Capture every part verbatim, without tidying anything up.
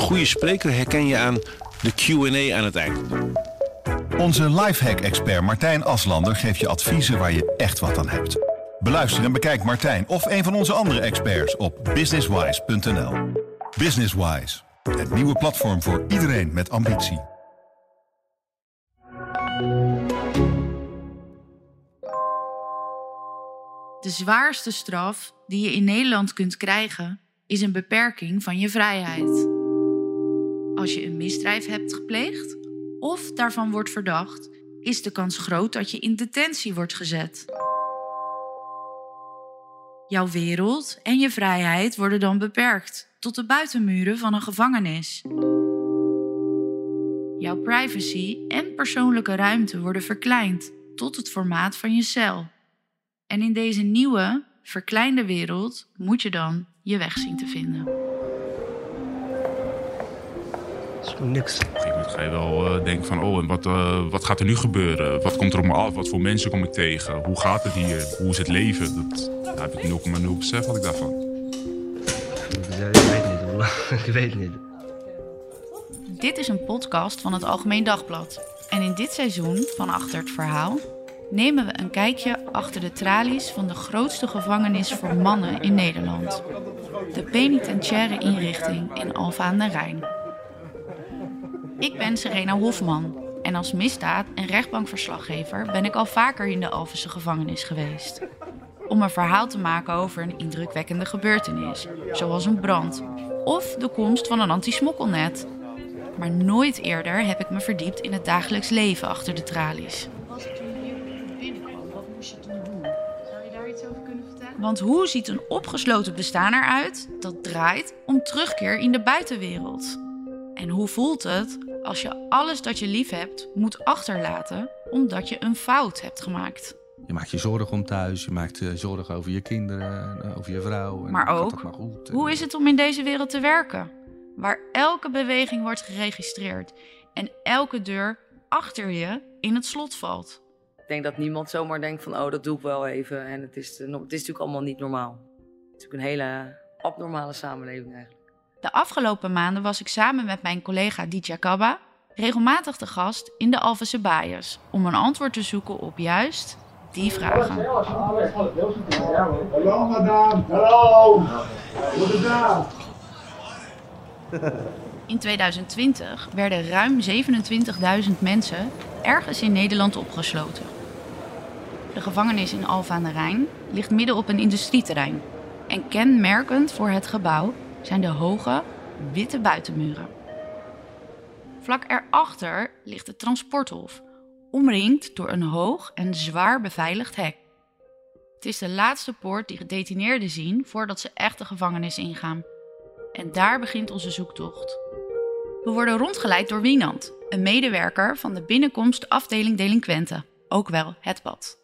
goede spreker herken je aan de Q en A aan het eind. Onze lifehack-expert Martijn Aslander geeft je adviezen waar je echt wat aan hebt. Beluister en bekijk Martijn of een van onze andere experts op businesswise punt n l. Businesswise, het nieuwe platform voor iedereen met ambitie. De zwaarste straf die je in Nederland kunt krijgen is een beperking van je vrijheid. Als je een misdrijf hebt gepleegd of daarvan wordt verdacht, is de kans groot dat je in detentie wordt gezet. Jouw wereld en je vrijheid worden dan beperkt tot de buitenmuren van een gevangenis. Jouw privacy en persoonlijke ruimte worden verkleind tot het formaat van je cel. En in deze nieuwe, verkleinde wereld moet je dan je weg zien te vinden. Dat is gewoon niks. Op een gegeven moment ga je wel uh, denken van, oh, en wat, uh, wat gaat er nu gebeuren? Wat komt er op me af? Wat voor mensen kom ik tegen? Hoe gaat het hier? Hoe is het leven? Dat, daar heb ik nul komma nul besef wat ik daarvan. Ja, ik weet niet, hoor. Ik weet niet. Dit is een podcast van het Algemeen Dagblad. En in dit seizoen van Achter het Verhaal nemen we een kijkje achter de tralies van de grootste gevangenis voor mannen in Nederland. De penitentiaire inrichting in Alphen aan den Rijn. Ik ben Serena Hofman en als misdaad- en rechtbankverslaggever ben ik al vaker in de Alphense gevangenis geweest. Om een verhaal te maken over een indrukwekkende gebeurtenis, zoals een brand of de komst van een anti-smokkelnet. Maar nooit eerder heb ik me verdiept in het dagelijks leven achter de tralies. Was het toen je binnenkwam? Wat moest je toen doen? Zou je daar iets over kunnen vertellen? Want hoe ziet een opgesloten bestaan eruit dat draait om terugkeer in de buitenwereld? En hoe voelt het als je alles dat je lief hebt moet achterlaten omdat je een fout hebt gemaakt? Je maakt je zorgen om thuis, je maakt je zorgen over je kinderen, over je vrouw. En maar gaat ook, dat maar goed? Hoe is het om in deze wereld te werken? Waar elke beweging wordt geregistreerd en elke deur achter je in het slot valt. Ik denk dat niemand zomaar denkt van, oh, dat doe ik wel even. En het is, het is natuurlijk allemaal niet normaal. Het is natuurlijk een hele abnormale samenleving eigenlijk. De afgelopen maanden was ik samen met mijn collega Ditya Kabba regelmatig te gast in de Alphense Baaiers om een antwoord te zoeken op juist die vragen. Hallo, madame. Hallo. Hoe is het nou? In tweeduizend twintig werden ruim zevenentwintigduizend mensen ergens in Nederland opgesloten. De gevangenis in Alphen aan den Rijn ligt midden op een industrieterrein. En kenmerkend voor het gebouw zijn de hoge, witte buitenmuren. Vlak erachter ligt het transporthof, omringd door een hoog en zwaar beveiligd hek. Het is de laatste poort die gedetineerden zien voordat ze echt de gevangenis ingaan. En daar begint onze zoektocht. We worden rondgeleid door Wienand, een medewerker van de binnenkomstafdeling delinquenten, ook wel het pad.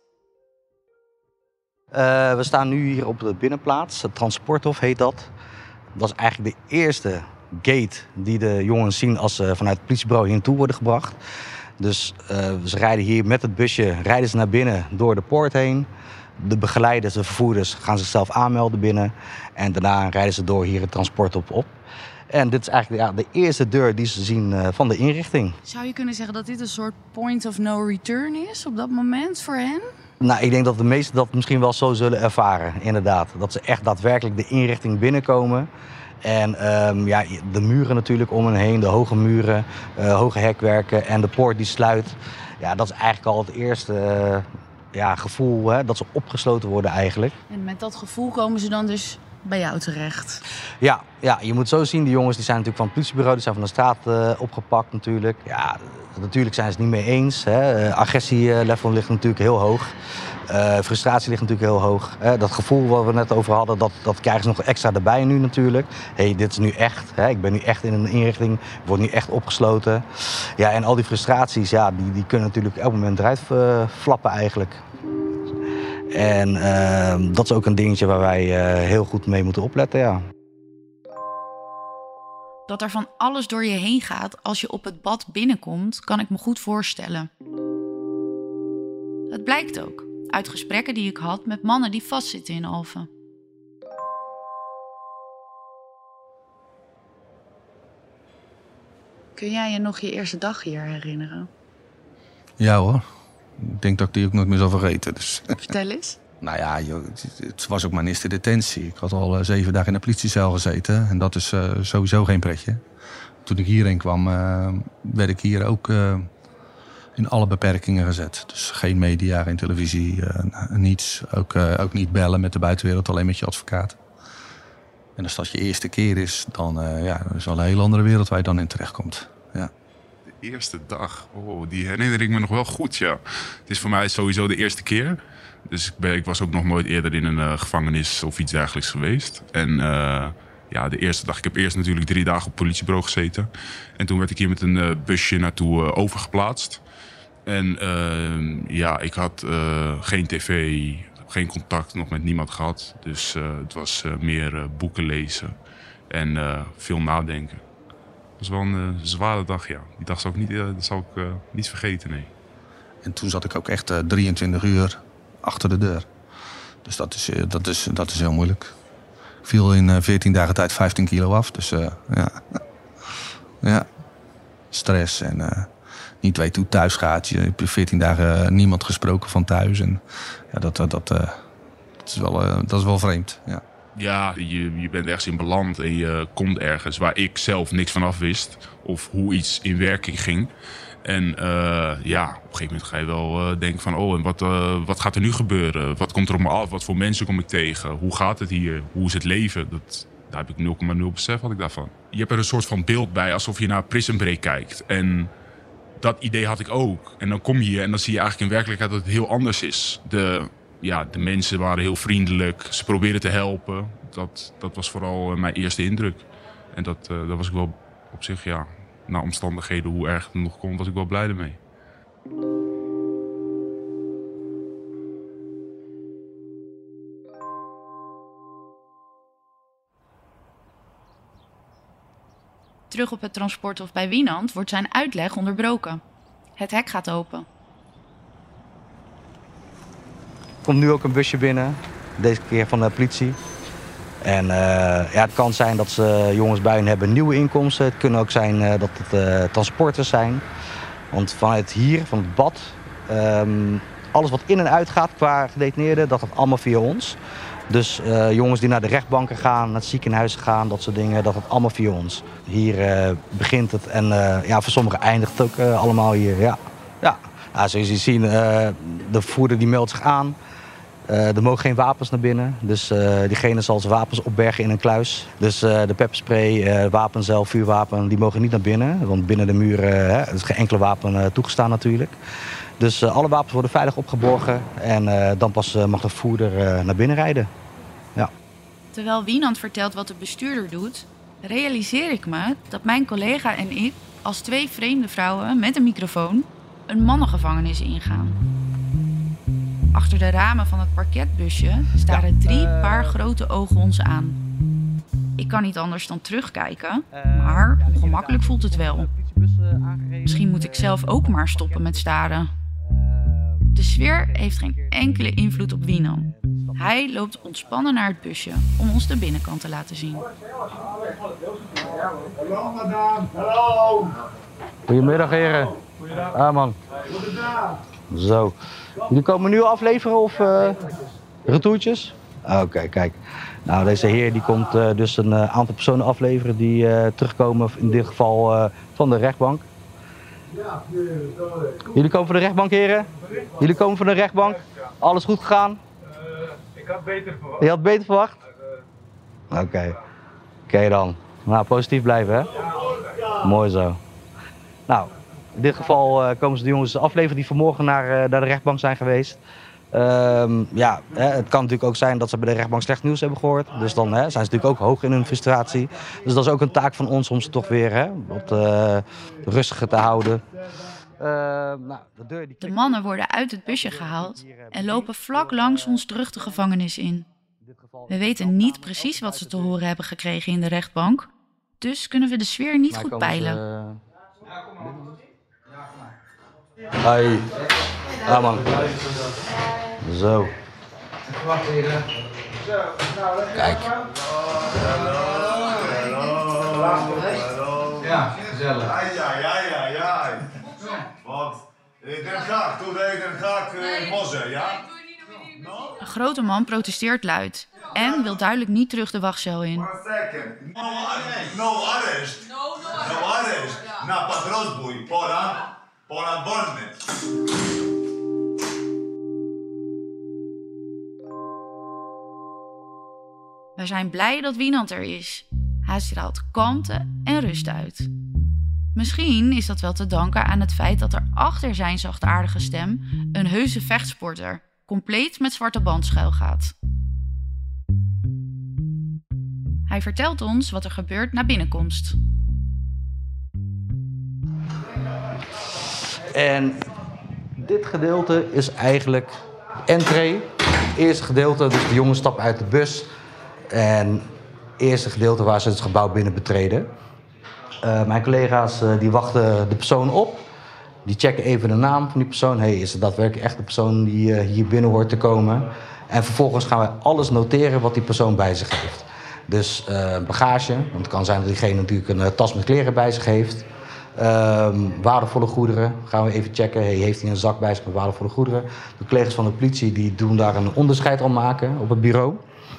Uh, we staan nu hier op de binnenplaats, het transporthof heet dat. Dat is eigenlijk de eerste gate die de jongens zien als ze vanuit het politiebureau hier naartoe worden gebracht. Dus uh, ze rijden hier met het busje, rijden ze naar binnen door de poort heen. De begeleiders, de vervoerders gaan zichzelf aanmelden binnen. En daarna rijden ze door hier het transporthop op. En dit is eigenlijk ja, de eerste deur die ze zien uh, van de inrichting. Zou je kunnen zeggen dat dit een soort point of no return is op dat moment voor hen? Nou, ik denk dat de meesten dat misschien wel zo zullen ervaren, inderdaad. Dat ze echt daadwerkelijk de inrichting binnenkomen. En um, ja, de muren natuurlijk om hen heen, de hoge muren, uh, hoge hekwerken en de poort die sluit. Ja, dat is eigenlijk al het eerste uh, ja, gevoel, hè, dat ze opgesloten worden eigenlijk. En met dat gevoel komen ze dan dus bij jou terecht? Ja, ja, je moet zo zien, die jongens die zijn natuurlijk van het politiebureau, die zijn van de straat uh, opgepakt natuurlijk. Ja, natuurlijk zijn ze het niet mee eens. Hè. Uh, agressielevel ligt natuurlijk heel hoog. Uh, frustratie ligt natuurlijk heel hoog. Hè. Dat gevoel wat we net over hadden, dat, dat krijgen ze nog extra erbij nu natuurlijk. Hé, hey, dit is nu echt. Hè. Ik ben nu echt in een inrichting. Ik word nu echt opgesloten. Ja, en al die frustraties, ja, die, die kunnen natuurlijk elk moment eruit uh, flappen eigenlijk. En uh, dat is ook een dingetje waar wij uh, heel goed mee moeten opletten, ja. Dat er van alles door je heen gaat als je op het bad binnenkomt, kan ik me goed voorstellen. Dat blijkt ook uit gesprekken die ik had met mannen die vastzitten in Alphen. Kun jij je nog je eerste dag hier herinneren? Ja hoor. Ik denk dat ik die ook nooit meer zal vergeten. Dus. Vertel eens. Nou ja, joh, het, het was ook mijn eerste detentie. Ik had al uh, zeven dagen in een politiecel gezeten. En dat is uh, sowieso geen pretje. Toen ik hierheen kwam, uh, werd ik hier ook uh, in alle beperkingen gezet. Dus geen media, geen televisie, uh, niets. Ook, uh, ook niet bellen met de buitenwereld, alleen met je advocaat. En als dat je eerste keer is, dan uh, ja, is wel een hele andere wereld waar je dan in terechtkomt. Ja. De eerste dag, oh, die herinner ik me nog wel goed, ja. Het is voor mij sowieso de eerste keer. Dus ik, ben, ik was ook nog nooit eerder in een uh, gevangenis of iets dergelijks geweest. En uh, ja, de eerste dag, ik heb eerst natuurlijk drie dagen op het politiebureau gezeten. En toen werd ik hier met een uh, busje naartoe uh, overgeplaatst. En uh, ja, ik had uh, geen tv, geen contact, nog met niemand gehad. Dus uh, het was uh, meer uh, boeken lezen en uh, veel nadenken. Het was wel een uh, zware dag, ja. Die dag zal ik niet, uh, dat zal ik uh, niet vergeten, nee. En toen zat ik ook echt uh, drieëntwintig uur achter de deur. Dus dat is, uh, dat is, dat is heel moeilijk. Ik viel in uh, veertien dagen tijd vijftien kilo af. Dus uh, ja. ja. Stress en uh, niet weten hoe het thuis gaat. Je hebt veertien dagen uh, niemand gesproken van thuis. En ja, dat, dat, dat, uh, dat, is, wel, uh, dat is wel vreemd, ja. Ja, je, je bent ergens in beland en je komt ergens waar ik zelf niks van af wist. Of hoe iets in werking ging. En uh, ja, op een gegeven moment ga je wel uh, denken van... oh, en wat, uh, wat gaat er nu gebeuren? Wat komt er op me af? Wat voor mensen kom ik tegen? Hoe gaat het hier? Hoe is het leven? Dat, daar heb ik nul komma nul besef had ik daarvan. Je hebt er een soort van beeld bij alsof je naar Prison Break kijkt. En dat idee had ik ook. En dan kom je hier en dan zie je eigenlijk in werkelijkheid dat het heel anders is. De... Ja, de mensen waren heel vriendelijk. Ze probeerden te helpen. Dat, dat was vooral mijn eerste indruk. En dat, uh, dat was ik wel op zich, ja, na omstandigheden, hoe erg het nog kon, was ik wel blij ermee. Terug op het transporthof bij Wienand wordt zijn uitleg onderbroken. Het hek gaat open. Er komt nu ook een busje binnen, deze keer van de politie. En uh, ja, het kan zijn dat ze jongens bij hun hebben nieuwe inkomsten. Het kan ook zijn uh, dat het uh, transporters zijn. Want vanuit hier, van het bad, um, alles wat in en uit gaat qua gedetineerden, dat gaat allemaal via ons. Dus uh, jongens die naar de rechtbanken gaan, naar het ziekenhuis gaan, dat soort dingen, dat gaat allemaal via ons. Hier uh, begint het en uh, ja, voor sommigen eindigt het ook uh, allemaal hier. Ja. Ja. Nou, zoals je ziet, uh, de voerder die meldt zich aan. Uh, er mogen geen wapens naar binnen, dus uh, diegene zal zijn wapens opbergen in een kluis. Dus uh, de pepperspray, uh, wapen zelf, vuurwapen, die mogen niet naar binnen. Want binnen de muren uh, hè, is geen enkele wapen uh, toegestaan natuurlijk. Dus uh, alle wapens worden veilig opgeborgen en uh, dan pas uh, mag de voerder uh, naar binnen rijden. Ja. Terwijl Wienand vertelt wat de bestuurder doet, realiseer ik me dat mijn collega en ik als twee vreemde vrouwen met een microfoon een mannengevangenis ingaan. Achter de ramen van het parketbusje staren drie paar grote ogen ons aan. Ik kan niet anders dan terugkijken, maar ongemakkelijk voelt het wel. Misschien moet ik zelf ook maar stoppen met staren. De sfeer heeft geen enkele invloed op Wienand. Hij loopt ontspannen naar het busje om ons de binnenkant te laten zien. Hallo, madame. Hallo. Goedemiddag, heren. Goedendag. Ah, man. Goedendag. Zo. Jullie komen nu afleveren of uh, retourtjes? Oké, okay, kijk. Nou, deze heer die komt uh, dus een uh, aantal personen afleveren die uh, terugkomen, in dit geval uh, van de rechtbank. Jullie komen van de rechtbank, heren? Jullie komen van de rechtbank? Alles goed gegaan? Uh, ik had beter verwacht. Je had beter verwacht? Oké. Okay. Oké okay dan. Nou, positief blijven, hè? Mooi zo. Nou, in dit geval uh, komen ze de jongens afleveren die vanmorgen naar, uh, naar de rechtbank zijn geweest. Um, ja, hè, het kan natuurlijk ook zijn dat ze bij de rechtbank slecht nieuws hebben gehoord. Dus dan hè, zijn ze natuurlijk ook hoog in hun frustratie. Dus dat is ook een taak van ons om ze toch weer hè, wat uh, rustiger te houden. Uh, nou, de, deur, die de mannen worden uit het busje gehaald en lopen vlak langs ons terug de gevangenis in. We weten niet precies wat ze te horen hebben gekregen in de rechtbank. Dus kunnen we de sfeer niet goed peilen. Ze... Hoi. Ja, man. Zo. Kijk. Ja. gezellig. Ja, ja, ja, ja, ja. Wat? Den Haag, toen deed Den Haag uh, Mosse, ja? Een grote man protesteert luid en wil duidelijk niet terug de wachtcel in. One second. No arrest. No arrest. No arrest. Na patrolboei. Pora. Pora borne. We zijn blij dat Wienand er is. Hij straalt kalmte en rust uit. Misschien is dat wel te danken aan het feit dat er achter zijn zachtaardige stem een heuse vechtsporter, compleet met zwarte band schuilgaat. Hij vertelt ons wat er gebeurt na binnenkomst. En dit gedeelte is eigenlijk entree. Het eerste gedeelte, dus de jongens stappen uit de bus. En het eerste gedeelte waar ze het gebouw binnen betreden. Uh, mijn collega's uh, die wachten de persoon op. Die checken even de naam van die persoon. Hey, is het daadwerkelijk echt de persoon die uh, hier binnen hoort te komen? En vervolgens gaan wij alles noteren wat die persoon bij zich heeft. Dus uh, bagage, want het kan zijn dat diegene natuurlijk een uh, tas met kleren bij zich heeft. Uh, waardevolle goederen gaan we even checken. Hey, heeft hij een zak bij zich met waardevolle goederen? De collega's van de politie die doen daar een onderscheid al maken op het bureau.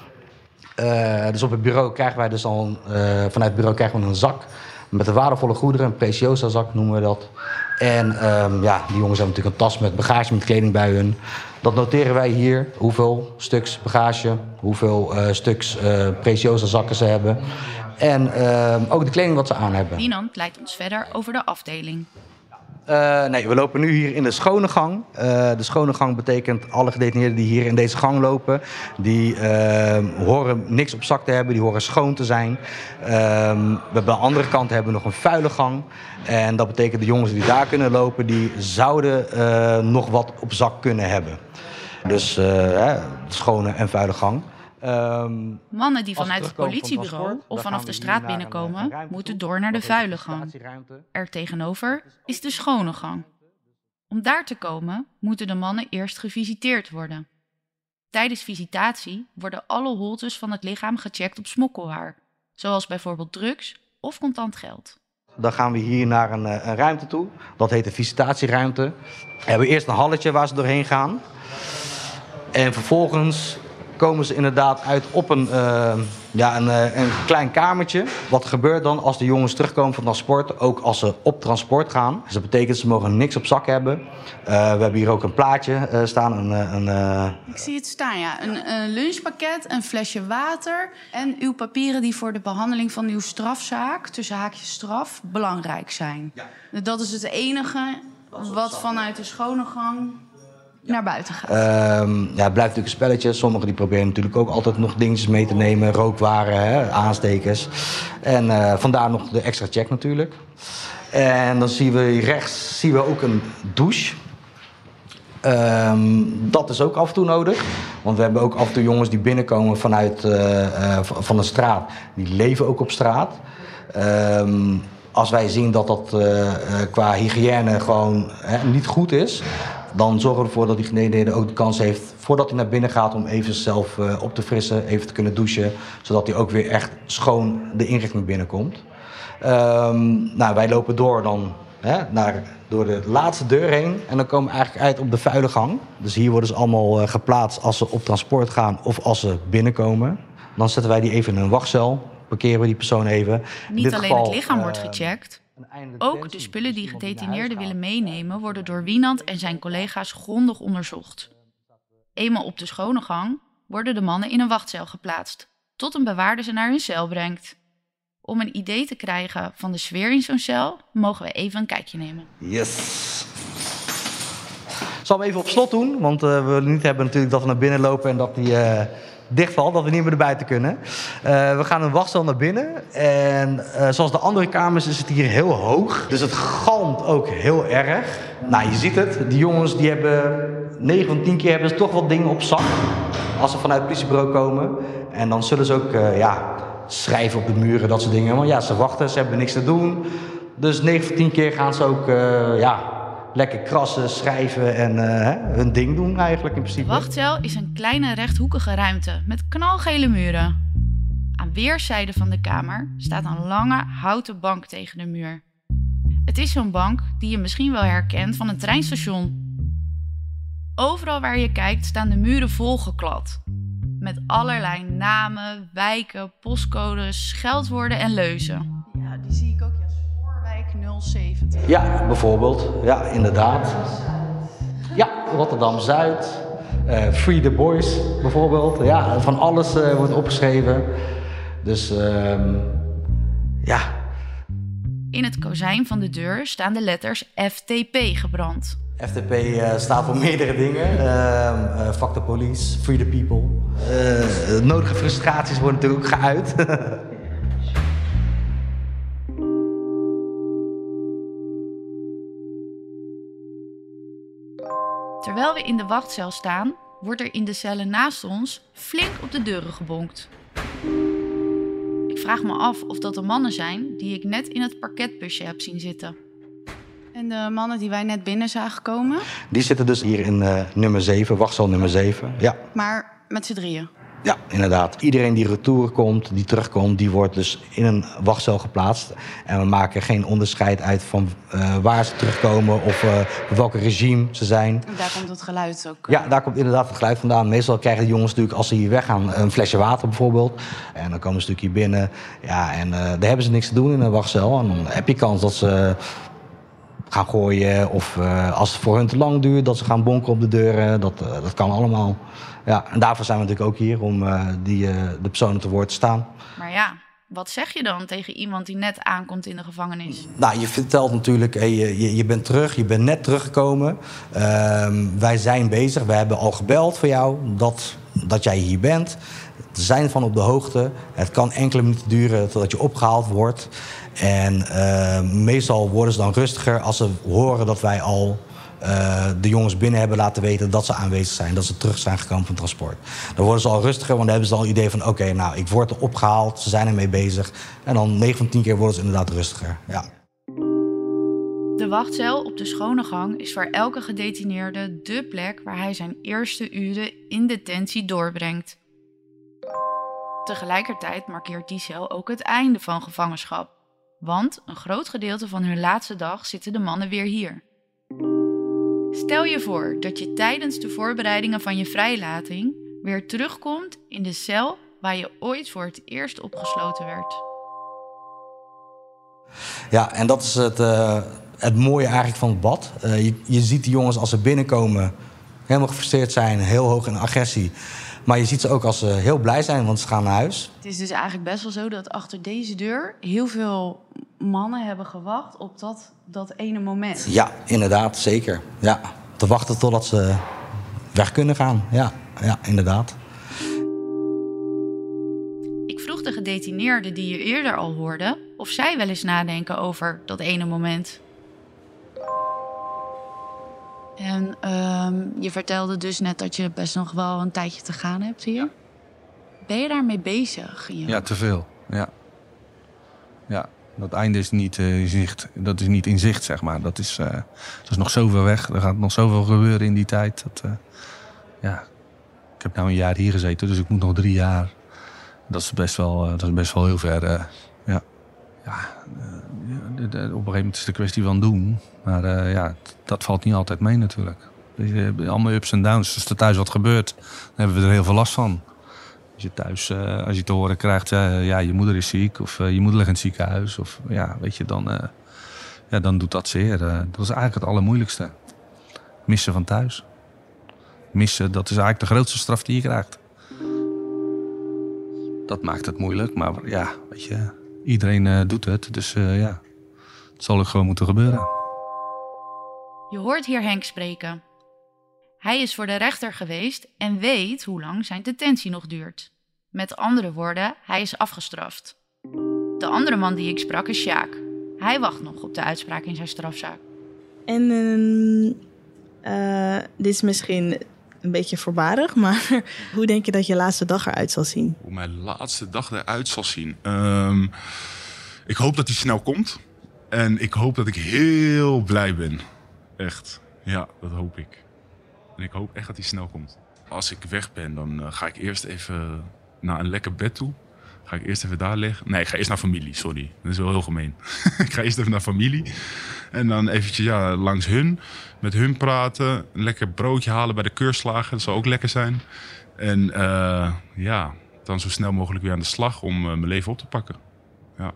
Uh, dus op het bureau krijgen wij dus al, uh, vanuit het bureau krijgen we een zak met de waardevolle goederen, een Preciosa zak noemen we dat. En um, ja, die jongens hebben natuurlijk een tas met bagage, met kleding bij hun. Dat noteren wij hier, hoeveel stuks bagage, hoeveel uh, stuks uh, Preciosa zakken ze hebben. En uh, ook de kleding wat ze aan hebben. Wienand leidt ons verder over de afdeling. Uh, nee, we lopen nu hier in de schone gang. Uh, de schone gang betekent alle gedetineerden die hier in deze gang lopen, die uh, horen niks op zak te hebben, die horen schoon te zijn. Uh, we hebben aan de andere kant hebben we nog een vuile gang. En dat betekent de jongens die daar kunnen lopen, die zouden uh, nog wat op zak kunnen hebben. Dus uh, de schone en vuile gang. Um, Mannen die vanuit het politiebureau van of vanaf de straat binnenkomen, moeten door naar de vuile gang. Er tegenover is de schone gang. Om daar te komen, moeten de mannen eerst gevisiteerd worden. Tijdens visitatie worden alle holtes van het lichaam gecheckt op smokkelwaar, zoals bijvoorbeeld drugs of contant geld. Dan gaan we hier naar een, een ruimte toe, dat heet de visitatieruimte. We hebben eerst een halletje waar ze doorheen gaan. En vervolgens komen ze inderdaad uit op een, uh, ja, een, een klein kamertje. Wat gebeurt dan als de jongens terugkomen van transport, ook als ze op transport gaan? Dus dat betekent dat ze mogen niks op zak hebben. Uh, we hebben hier ook een plaatje uh, staan. Een, een, uh... Ik zie het staan, ja. Een, een lunchpakket, een flesje water en uw papieren die voor de behandeling van uw strafzaak, tussen haakjes straf, belangrijk zijn. Ja. Dat is het enige wat vanuit de schone gang naar buiten gaat. Uh, ja, het blijft natuurlijk een spelletje. Sommigen die proberen natuurlijk ook altijd nog dingetjes mee te nemen. Rookwaren, hè, aanstekers. En uh, vandaar nog de extra check natuurlijk. En dan zien we hier rechts zien we ook een douche. Um, dat is ook af en toe nodig. Want we hebben ook af en toe jongens die binnenkomen vanuit uh, uh, van de straat. Die leven ook op straat. Um, als wij zien dat dat uh, uh, qua hygiëne gewoon hè, niet goed is, dan zorgen we ervoor dat die gedetineerde ook de kans heeft, voordat hij naar binnen gaat, om even zichzelf uh, op te frissen, even te kunnen douchen, zodat hij ook weer echt schoon de inrichting binnenkomt. Um, nou, wij lopen door dan hè, naar, door de laatste deur heen en dan komen we eigenlijk uit op de vuile gang. Dus hier worden ze allemaal uh, geplaatst als ze op transport gaan of als ze binnenkomen. Dan zetten wij die even in een wachtcel, parkeren we die persoon even. Niet alleen geval, het lichaam uh, wordt gecheckt. Ook de spullen die gedetineerden willen meenemen worden door Wienand en zijn collega's grondig onderzocht. Eenmaal op de schone gang worden de mannen in een wachtcel geplaatst, tot een bewaarder ze naar hun cel brengt. Om een idee te krijgen van de sfeer in zo'n cel, mogen we even een kijkje nemen. Yes! Ik zal hem even op slot doen, want uh, we willen niet hebben natuurlijk dat we naar binnen lopen en dat die uh, dichtvalt, dat we niet meer naar buiten kunnen. Uh, we gaan een wachtcel naar binnen en uh, zoals de andere kamers is het hier heel hoog. Dus het galmt ook heel erg. Nou, je ziet het, die jongens die hebben negen van tien keer hebben ze toch wat dingen op zak als ze vanuit het politiebureau komen. En dan zullen ze ook uh, ja, schrijven op de muren, dat soort dingen. Want ja, ze wachten, ze hebben niks te doen. Dus negen van tien keer gaan ze ook uh, ja, lekker krassen, schrijven en uh, hun ding doen eigenlijk in principe. De wachtcel is een kleine rechthoekige ruimte met knalgele muren. Aan weerszijden van de kamer staat een lange houten bank tegen de muur. Het is zo'n bank die je misschien wel herkent van een treinstation. Overal waar je kijkt staan de muren volgeklad. Met allerlei namen, wijken, postcodes, scheldwoorden en leuzen. Ja, die zie ik ook. Ja, Spoorwijk nul zeventig. Ja, bijvoorbeeld. Ja, inderdaad. Ja, Rotterdam-Zuid. Uh, Free the Boys, bijvoorbeeld. Ja, van alles uh, wordt opgeschreven. Dus, uh, ja. In het kozijn van de deur staan de letters F T P gebrand. F T P uh, staat voor meerdere dingen. Uh, uh, fuck the police, free the people. Uh, nodige frustraties worden natuurlijk ook geuit. Terwijl we in de wachtcel staan, wordt er in de cellen naast ons flink op de deuren gebonkt. Ik vraag me af of dat de mannen zijn die ik net in het parketbusje heb zien zitten. En de mannen die wij net binnen zagen komen? Die zitten dus hier in uh, nummer zeven, wachtcel nummer zeven. Ja. Maar met z'n drieën? Ja, inderdaad. Iedereen die retour komt, die terugkomt, die wordt dus in een wachtcel geplaatst. En we maken geen onderscheid uit van uh, waar ze terugkomen of uh, welke regime ze zijn. Daar komt het geluid ook. Ja, daar komt inderdaad het geluid vandaan. Meestal krijgen de jongens natuurlijk, als ze hier weggaan, een flesje water bijvoorbeeld. En dan komen ze natuurlijk hier binnen. Ja, en uh, daar hebben ze niks te doen in een wachtcel. En dan heb je kans dat ze gaan gooien of uh, als het voor hun te lang duurt, dat ze gaan bonken op de deuren. Dat, uh, dat kan allemaal. Ja, en daarvoor zijn we natuurlijk ook hier, om uh, die, uh, de personen te woord te staan. Maar ja, wat zeg je dan tegen iemand die net aankomt in de gevangenis? Nou, je vertelt natuurlijk, hey, je, je bent terug, je bent net teruggekomen. Uh, wij zijn bezig, we hebben al gebeld voor jou dat, dat jij hier bent. We zijn van op de hoogte. Het kan enkele minuten duren totdat je opgehaald wordt. En uh, meestal worden ze dan rustiger als ze horen dat wij al uh, de jongens binnen hebben laten weten dat ze aanwezig zijn. Dat ze terug zijn gekomen van transport. Dan worden ze al rustiger, want dan hebben ze al het idee van oké, okay, nou, ik word er opgehaald, ze zijn ermee bezig. En dan negen van tien keer worden ze inderdaad rustiger. Ja. De wachtcel op de Schone Gang is voor elke gedetineerde dé plek waar hij zijn eerste uren in detentie doorbrengt. Tegelijkertijd markeert die cel ook het einde van gevangenschap. Want een groot gedeelte van hun laatste dag zitten de mannen weer hier. Stel je voor dat je tijdens de voorbereidingen van je vrijlating weer terugkomt in de cel waar je ooit voor het eerst opgesloten werd. Ja, en dat is het, uh, het mooie eigenlijk van het bad. Uh, je, je ziet die jongens als ze binnenkomen helemaal gefrustreerd zijn, heel hoog in agressie. Maar je ziet ze ook als ze heel blij zijn, want ze gaan naar huis. Het is dus eigenlijk best wel zo dat achter deze deur heel veel mannen hebben gewacht op dat, dat ene moment. Ja, inderdaad, zeker. Ja, te wachten totdat ze weg kunnen gaan. Ja, ja, inderdaad. Ik vroeg de gedetineerden die je eerder al hoorde of zij wel eens nadenken over dat ene moment. En um, je vertelde dus net dat je best nog wel een tijdje te gaan hebt hier. Ben je daarmee bezig? In je ja, te veel. Ja. Ja, dat einde is niet, uh, in zicht. Dat is niet in zicht, zeg maar. Dat is, uh, dat is nog zoveel weg. Er gaat nog zoveel gebeuren in die tijd. Dat, uh, ja. Ik heb nou een jaar hier gezeten, dus ik moet nog drie jaar. Dat is best wel, uh, dat is best wel heel ver. Uh, ja. Ja, uh, de, de, op een gegeven moment is het een kwestie van doen. Maar uh, ja, t- dat valt niet altijd mee natuurlijk. Dus, uh, allemaal ups en downs. Als er thuis wat gebeurt, dan hebben we er heel veel last van. Als je thuis, uh, als je te horen krijgt, uh, ja, je moeder is ziek. Of uh, je moeder ligt in het ziekenhuis. Of ja, weet je, dan, uh, ja, dan doet dat zeer. Uh, dat is eigenlijk het allermoeilijkste. Missen van thuis. Missen, dat is eigenlijk de grootste straf die je krijgt. Dat maakt het moeilijk, maar ja, weet je... Iedereen uh, doet het, dus uh, ja, het zal ook gewoon moeten gebeuren. Je hoort hier Henk spreken. Hij is voor de rechter geweest en weet hoe lang zijn detentie nog duurt. Met andere woorden, hij is afgestraft. De andere man die ik sprak is Sjaak. Hij wacht nog op de uitspraak in zijn strafzaak. En uh, uh, dit is misschien een beetje voorbarig, maar hoe denk je dat je laatste dag eruit zal zien? Hoe mijn laatste dag eruit zal zien? Um, ik hoop dat hij snel komt. En ik hoop dat ik heel blij ben. Echt. Ja, dat hoop ik. En ik hoop echt dat hij snel komt. Als ik weg ben, dan uh, ga ik eerst even naar een lekker bed toe. Ga ik eerst even daar liggen? Nee, ik ga eerst naar familie, sorry. Dat is wel heel gemeen. Ik ga eerst even naar familie. En dan eventjes ja, langs hun. Met hun praten. Een lekker broodje halen bij de keurslager. Dat zou ook lekker zijn. En uh, ja, dan zo snel mogelijk weer aan de slag om uh, mijn leven op te pakken. Ja.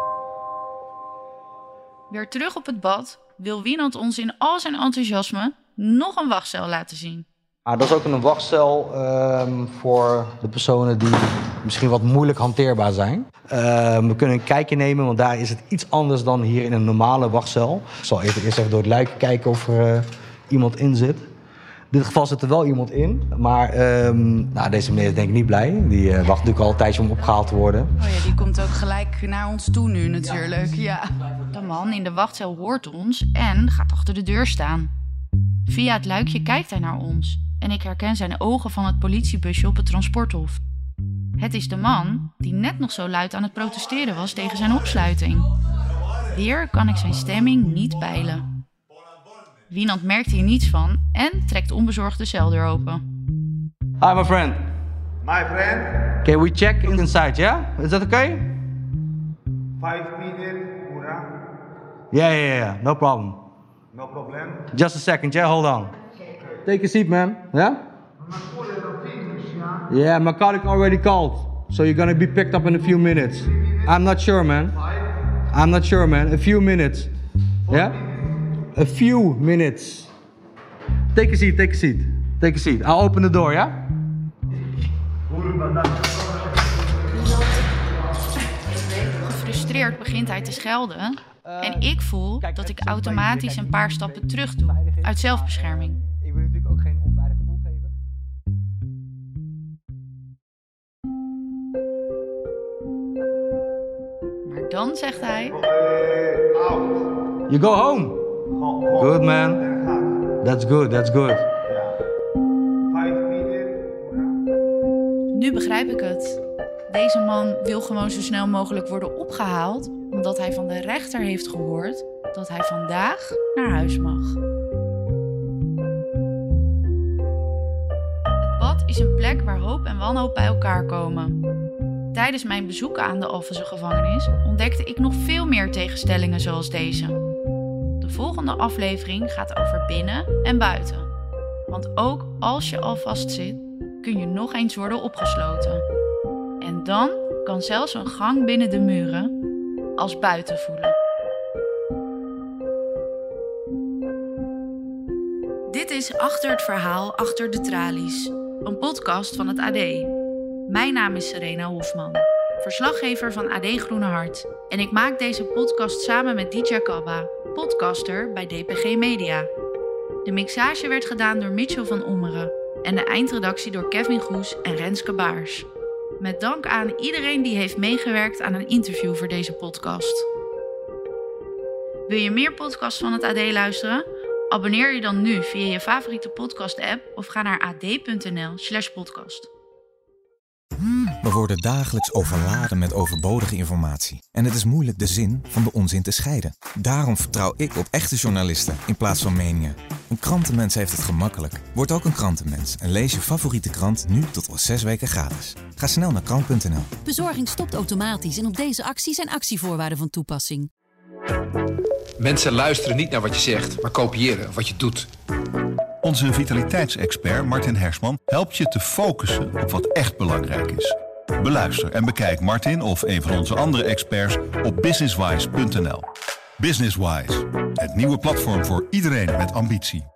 Weer terug op het bad wil Wienand ons in al zijn enthousiasme nog een wachtcel laten zien. Ah, dat is ook een wachtcel um, voor de personen die misschien wat moeilijk hanteerbaar zijn. Uh, we kunnen een kijkje nemen, want daar is het iets anders dan hier in een normale wachtcel. Ik zal even, eerst even door het luik kijken of er uh, iemand in zit. In dit geval zit er wel iemand in, maar um, nou, deze meneer is denk ik niet blij. Die uh, wacht natuurlijk al een tijdje om opgehaald te worden. Oh ja, die komt ook gelijk naar ons toe nu natuurlijk, ja. De man in de wachtcel hoort ons en gaat achter de deur staan. Via het luikje kijkt hij naar ons en ik herken zijn ogen van het politiebusje op het transporthof. Het is de man die net nog zo luid aan het protesteren was tegen zijn opsluiting. Weer kan ik zijn stemming niet peilen. Wienand merkt hier niets van en trekt onbezorgd de celdeur open. Hi my friend. My friend. Okay, we check inside, yeah? Is that okay? Five minutes, Pura. Yeah, yeah, yeah, no problem. No problem. Just a second, yeah, hold on. Take a seat, man, yeah? Yeah, my colleague already called, so you're gonna be picked up in a few minutes. I'm not sure, man. I'm not sure, man. A few minutes, yeah? A few minutes. Take a seat, take a seat. Take a seat. I'll open the door, yeah? Gefrustreerd begint hij te schelden. En ik voel dat ik automatisch een paar stappen terug doe. Uit zelfbescherming. Ik wil natuurlijk ook geen onveilig gevoel geven. Maar dan zegt hij... You go home. Good, man. That's good, that's good. Nu begrijp ik het. Deze man wil gewoon zo snel mogelijk worden opgehaald, omdat hij van de rechter heeft gehoord dat hij vandaag naar huis mag. Het bad is een plek waar hoop en wanhoop bij elkaar komen. Tijdens mijn bezoek aan de Alphense gevangenis ontdekte ik nog veel meer tegenstellingen zoals deze. De volgende aflevering gaat over binnen en buiten. Want ook als je al vastzit, kun je nog eens worden opgesloten. En dan kan zelfs een gang binnen de muren als buiten voelen. Dit is Achter het Verhaal, Achter de Tralies. Een podcast van het A D. Mijn naam is Serena Hofman, verslaggever van A D Groene Hart. En ik maak deze podcast samen met Ditya Kabba, podcaster bij D P G Media. De mixage werd gedaan door Mitchell van Ommeren en de eindredactie door Kevin Goes en Renske Baars. Met dank aan iedereen die heeft meegewerkt aan een interview voor deze podcast. Wil je meer podcasts van het A D luisteren? Abonneer je dan nu via je favoriete podcast-app of ga naar ad.nl slash podcast. We worden dagelijks overladen met overbodige informatie. En het is moeilijk de zin van de onzin te scheiden. Daarom vertrouw ik op echte journalisten in plaats van meningen. Een krantenmens heeft het gemakkelijk. Word ook een krantenmens en lees je favoriete krant nu tot wel zes weken gratis. Ga snel naar krant punt n l. Bezorging stopt automatisch en op deze actie zijn actievoorwaarden van toepassing. Mensen luisteren niet naar wat je zegt, maar kopiëren wat je doet. Onze vitaliteitsexpert Martin Hersman helpt je te focussen op wat echt belangrijk is. Beluister en bekijk Martin of een van onze andere experts op businesswise punt n l. Businesswise, het nieuwe platform voor iedereen met ambitie.